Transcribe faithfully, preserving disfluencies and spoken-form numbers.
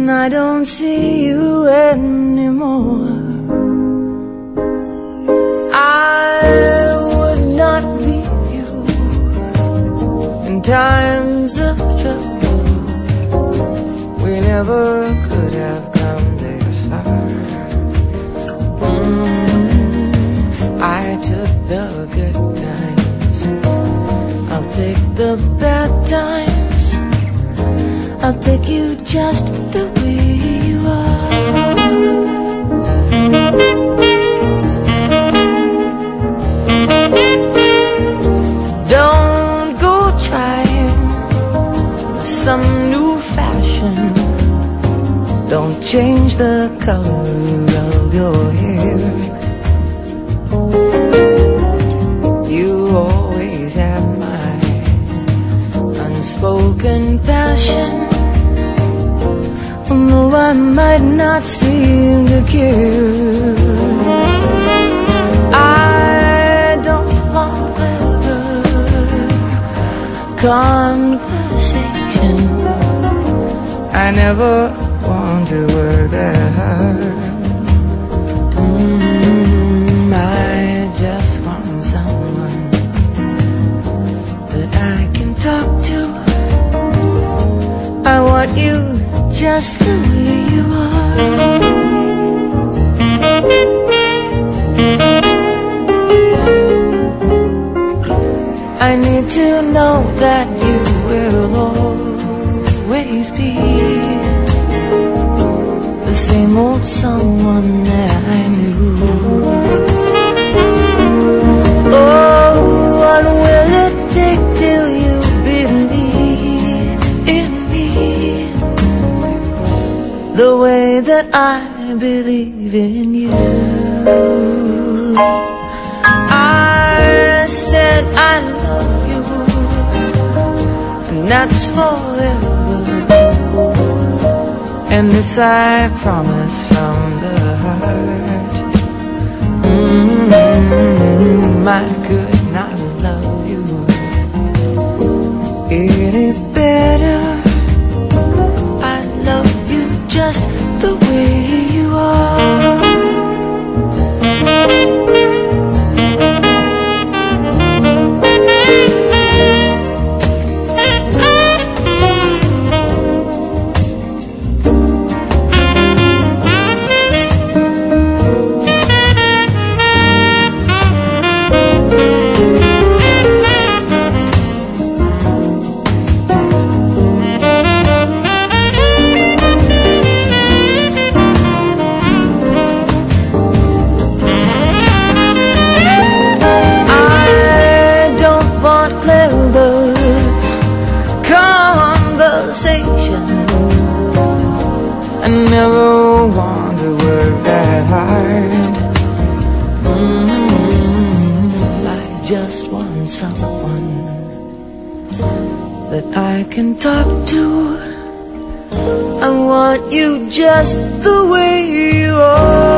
I don't see you anymore. I would not leave you in times of trouble. We never could have come this far. mm, I took the good times, I'll take the bad times. I'll take you just the way you are. Don't go trying some new fashion. Don't change the color of your hair. You always have my unspoken passion, although I might not seem to care. I don't want clever conversation. I never want to work that hard. mm, I just want someone that I can talk to. I want you just the way you are. I need to know that you will always be the same old someone that I knew. Oh, what will it take till you believe in me the way that I believe in you? I said I love you, and that's forever, and this I promise from the heart. mm, I could not love you any better. I love you just the way you are. I never want to work that hard. mm, I just want someone that I can talk to. I want you just the way you are.